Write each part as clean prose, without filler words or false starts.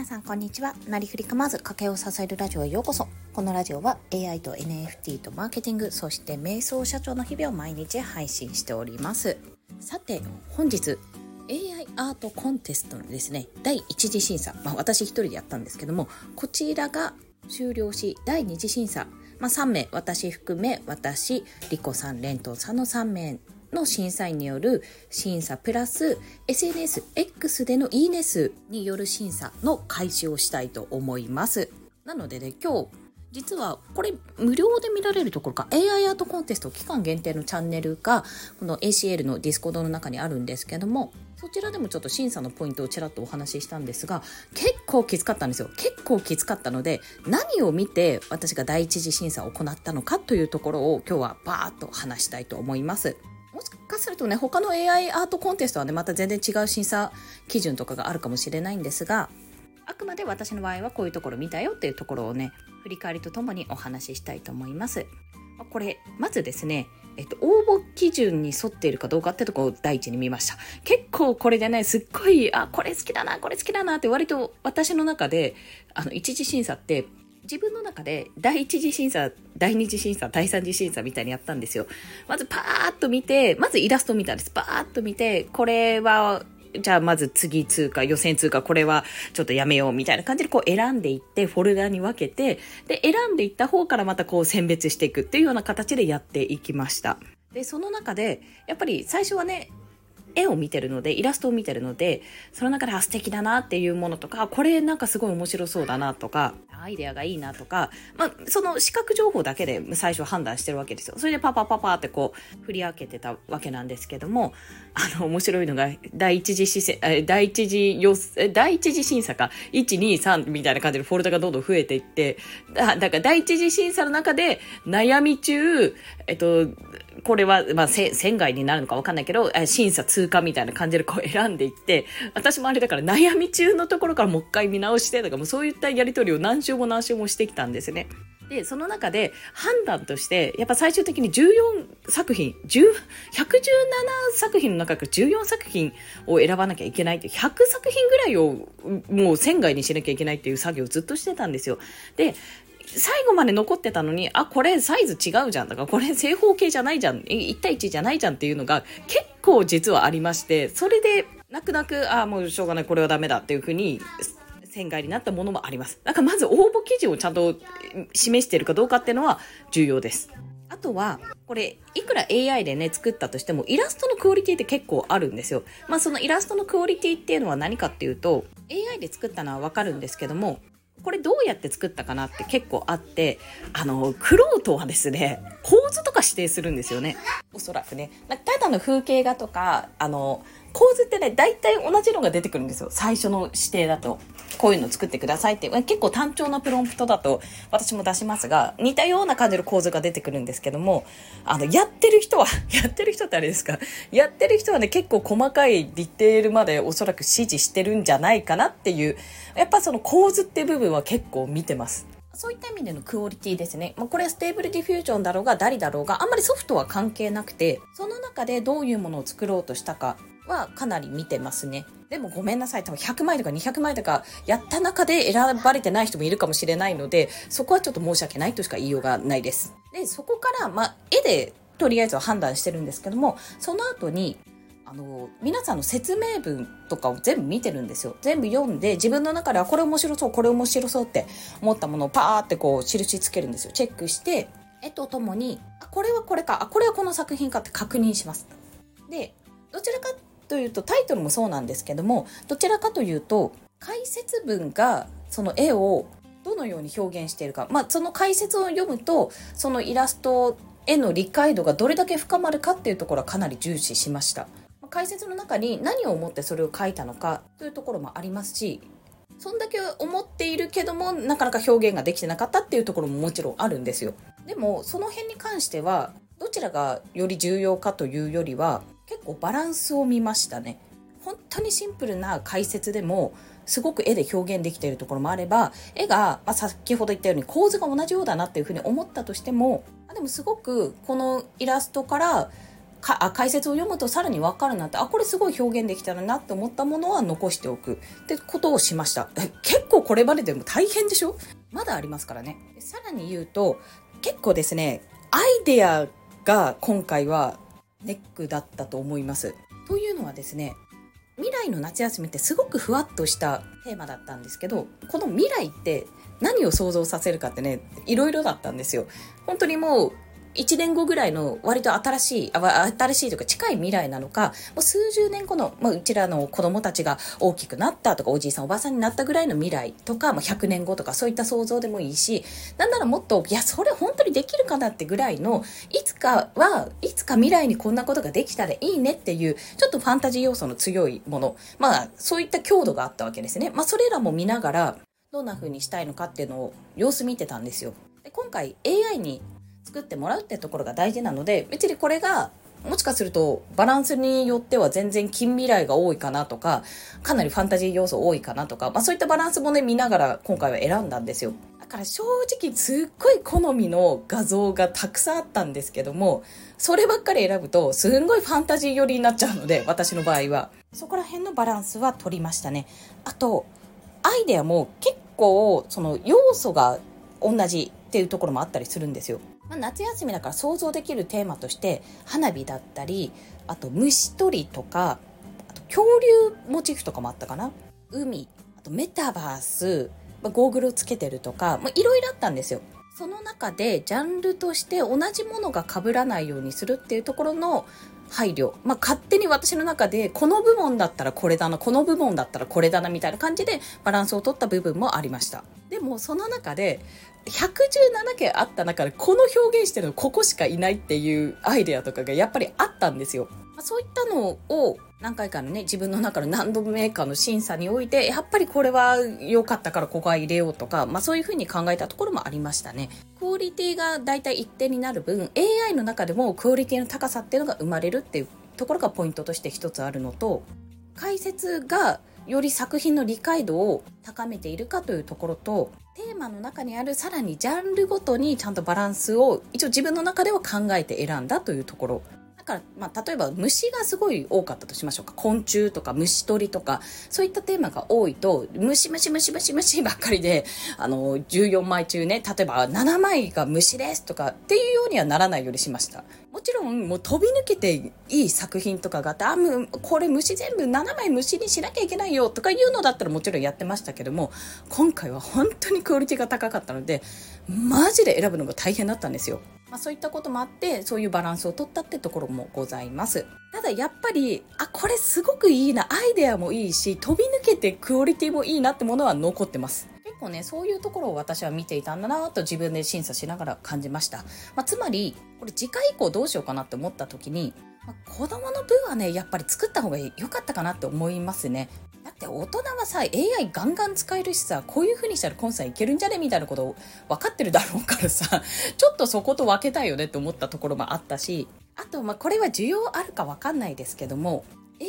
皆さんこんにちは。なりふり構わず家計を支えるラジオへようこそ。このラジオは AI と NFT とマーケティング、そして瞑想社長の日々を毎日配信しております。さて本日 AI アートコンテストのですね、第一次審査、私一人でやったんですけども、こちらが終了し、第二次審査、3名、私含め私、リコさん、レントンさんの3名の審査員による審査プラス SNSX でのいいね数による審査の開始をしたいと思います。なのでね、今日実はこれ無料で見られるところか、 AI アートコンテスト期間限定のチャンネルがこの ACL のディスコードの中にあるんですけども、そちらでもちょっと審査のポイントをちらっとお話ししたんですが、結構きつかったんですよ。結構きつかったので、何を見て私が第一次審査を行ったのかというところを今日はバーッと話したいと思います。もしかするとね、他の AI アートコンテストはね、また全然違う審査基準とかがあるかもしれないんですが、あくまで私の場合はこういうところ見たよっていうところをね、振り返りとともにお話ししたいと思います。これまずですね、応募基準に沿っているかどうかってところを第一に見ました。結構これでね、すっごいこれ好きだなこれ好きだなって、割と私の中で一次審査って自分の中で第一次審査、第二次審査、第三次審査みたいにやったんですよ。まずパーッと見て、まずイラスト見たんです。パーッと見て、これはじゃあまず次通過、予選通過、これはちょっとやめようみたいな感じでこう選んでいって、フォルダに分けて、で選んでいった方からまたこう選別していくっていうような形でやっていきました。でその中でやっぱり最初はね、絵を見てるので、イラストを見てるので、その中で素敵だなっていうものとか、これなんかすごい面白そうだなとか、アイデアがいいなとか、その視覚情報だけで最初判断してるわけですよ。それでパパパパってこう振り分けてたわけなんですけども、面白いのが第一次審査か1、2、3みたいな感じでフォルダがどんどん増えていって、だから第一次審査の中で悩み中、これは、線外になるのか分かんないけど、審査通過みたいな感じでこう選んでいって、私もあれだから悩み中のところからもう一回見直して、だからもうそういったやり取りを何週も何週もしてきたんですね。で、その中で判断として、やっぱ最終的に14作品、117作品の中から14作品を選ばなきゃいけないって、100作品ぐらいをもう線外にしなきゃいけないっていう作業をずっとしてたんですよ。で、最後まで残ってたのに、これサイズ違うじゃんとか、これ正方形じゃないじゃん、1対1じゃないじゃんっていうのが結構実はありまして、それで泣く泣くもうしょうがない、これはダメだっていう風に線外になったものもあります。だからまず応募記事をちゃんと示しているかどうかっていうのは重要です。あとはこれいくら AI でね作ったとしても、イラストのクオリティって結構あるんですよ。そのイラストのクオリティっていうのは何かっていうと、 AI で作ったのはわかるんですけども、これどうやって作ったかなって結構あって、クロートはですね、構図とか指定するんですよね。おそらくね、ただの風景画とか構図ってね、大体同じのが出てくるんですよ。最初の指定だとこういうの作ってくださいって、結構単調なプロンプトだと私も出しますが、似たような感じの構図が出てくるんですけども、やってる人ってあれですか、やってる人はね、結構細かいディテールまでおそらく指示してるんじゃないかなっていう、やっぱその構図っていう部分は結構見てます。そういった意味でのクオリティですね。これはステーブルディフュージョンだろうがダリだろうが、あんまりソフトは関係なくて、その中でどういうものを作ろうとしたかはかなり見てますね。でもごめんなさい、多分100枚とか200枚とかやった中で選ばれてない人もいるかもしれないので、そこはちょっと申し訳ないとしか言いようがないです。で、そこから絵でとりあえずは判断してるんですけども、その後に皆さんの説明文とかを全部見てるんですよ。全部読んで、自分の中ではこれ面白そう、これ面白そうって思ったものをパーってこう印つけるんですよ。チェックして、絵とともにこれはこれか、これはこの作品かって確認します。で、どちらかというとタイトルもそうなんですけども、どちらかというと解説文がその絵をどのように表現しているか、その解説を読むとそのイラストへの理解度がどれだけ深まるかっていうところはかなり重視しました。解説の中に何を思ってそれを書いたのかというところもありますし、そんだけ思っているけどもなかなか表現ができてなかったっていうところももちろんあるんですよ。でもその辺に関してはどちらがより重要かというよりは、結構バランスを見ましたね。本当にシンプルな解説でもすごく絵で表現できているところもあれば、絵が、先ほど言ったように構図が同じようだなっていうふうに思ったとしても、でもすごくこのイラストから解説を読むとさらに分かるなって、これすごい表現できたらなって思ったものは残しておくってことをしました。結構これまででも大変でしょ。まだありますからね。さらに言うと、結構ですね、アイデアが今回はネックだったと思います。というのはですね、未来の夏休みってすごくふわっとしたテーマだったんですけど、この未来って何を想像させるかってね、いろいろだったんですよ。本当にもう1年後ぐらいの割と新しいというか近い未来なのか、もう数十年後の、うちらの子供たちが大きくなったとか、おじいさんおばさんになったぐらいの未来とか、100年後とかそういった想像でもいいし、なんならもっと、いや、それ本当にできるかなってぐらいの、いつか未来にこんなことができたらいいねっていう、ちょっとファンタジー要素の強いもの。そういった強度があったわけですね。それらも見ながら、どんな風にしたいのかっていうのを様子見てたんですよ。で、今回 AI に作ってもらうってところが大事なので、別にこれがもしかするとバランスによっては全然近未来が多いかなとか、かなりファンタジー要素多いかなとか、そういったバランスもね見ながら今回は選んだんですよ。だから正直すっごい好みの画像がたくさんあったんですけども、そればっかり選ぶとすんごいファンタジー寄りになっちゃうので、私の場合はそこら辺のバランスは取りましたね。あとアイデアも結構その要素が同じっていうところもあったりするんですよ。夏休みだから想像できるテーマとして花火だったり、あと虫取りとか、あと恐竜モチーフとかもあったかな。海、あとメタバース、ゴーグルをつけてるとか、いろいろあったんですよ。その中でジャンルとして同じものが被らないようにするっていうところの配慮、勝手に私の中でこの部門だったらこれだな、この部門だったらこれだなみたいな感じでバランスを取った部分もありました。でもその中で117件あった中でこの表現してるのここしかいないっていうアイデアとかがやっぱりあったんですよ。そういったのを何回かのね、自分の中の何度目かの審査において、やっぱりこれは良かったからここは入れようとか、そういうふうに考えたところもありましたね。クオリティがだいたい一定になる分、AI の中でもクオリティの高さっていうのが生まれるっていうところがポイントとして一つあるのと、解説がより作品の理解度を高めているかというところと、テーマの中にあるさらにジャンルごとにちゃんとバランスを一応自分の中では考えて選んだというところだから、例えば虫がすごい多かったとしましょうか。昆虫とか虫取りとかそういったテーマが多いと、虫ばっかりで14枚中ね、例えば7枚が虫ですとかっていうようにはならないようにしました。もちろんもう飛び抜けていい作品とかがあって、もうこれ虫全部7枚虫にしなきゃいけないよとかいうのだったらもちろんやってましたけども、今回は本当にクオリティが高かったのでマジで選ぶのが大変だったんですよ。そういったこともあって、そういうバランスを取ったってところもございます。ただやっぱりこれすごくいいな、アイデアもいいし飛び抜けてクオリティもいいなってものは残ってます。結構ね、そういうところを私は見ていたんだなと自分で審査しながら感じました。つまりこれ次回以降どうしようかなって思った時に、子供の分はねやっぱり作った方が良かったかなって思いますね。だって大人はさ AI ガンガン使えるしさ、こういう風にしたら今歳いけるんじゃねみたいなこと分かってるだろうからさ、ちょっとそこと分けたいよねって思ったところもあったし、あとこれは需要あるか分かんないですけども、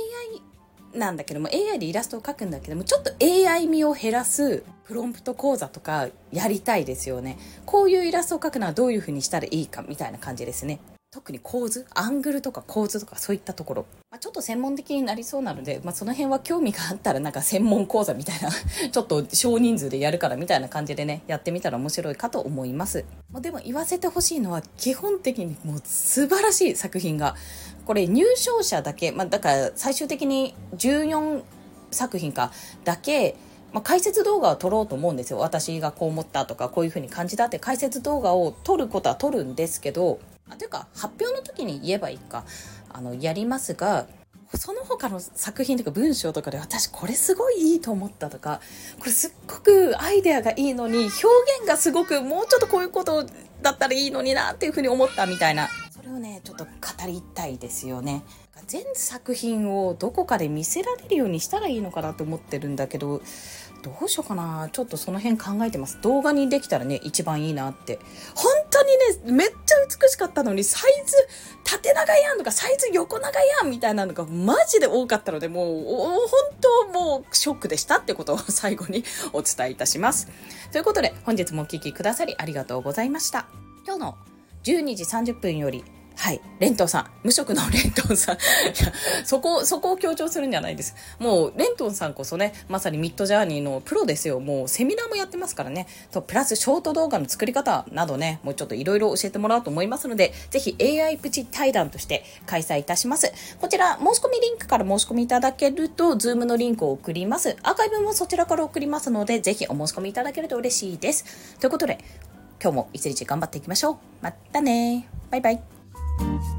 AI なんだけども AI でイラストを描くんだけども、ちょっと AI 味を減らすプロンプト講座とかやりたいですよね。こういうイラストを描くのはどういう風にしたらいいかみたいな感じですね。特に構図、アングルとか構図とかそういったところ、ちょっと専門的になりそうなので、その辺は興味があったら専門講座みたいなちょっと少人数でやるからみたいな感じでねやってみたら面白いかと思います。でも言わせてほしいのは、基本的にもう素晴らしい作品が、これ入賞者だけ、だから最終的に14作品かだけ解説動画を撮ろうと思うんですよ。私がこう思ったとかこういう風に感じたって解説動画を撮ることは撮るんですけど、というか発表の時に言えばいいかやりますが、その他の作品とか文章とかで私これすごいいいと思ったとか、これすっごくアイデアがいいのに表現がすごくもうちょっとこういうことだったらいいのになっていう風に思ったみたいな、それをねちょっと語りたいですよね。全作品をどこかで見せられるようにしたらいいのかなと思ってるんだけど、どうしようかな、ちょっとその辺考えてます。動画にできたらね一番いいなって。本当にねめっちゃ美しかったのに、サイズ縦長やんとかサイズ横長やんみたいなのがマジで多かったので、もう本当もうショックでしたってことを最後にお伝えいたします。ということで本日もお聞きくださりありがとうございました。今日の12時30分よりはい。レントンさん。無職のレントンさん。いや、そこを強調するんじゃないです。もう、レントンさんこそね、まさにミッドジャーニーのプロですよ。もう、セミナーもやってますからね。と、プラス、ショート動画の作り方などね、もうちょっといろいろ教えてもらおうと思いますので、ぜひ AI プチ対談として開催いたします。こちら、申し込みリンクから申し込みいただけると、ズームのリンクを送ります。アーカイブもそちらから送りますので、ぜひお申し込みいただけると嬉しいです。ということで、今日も一日頑張っていきましょう。またね。バイバイ。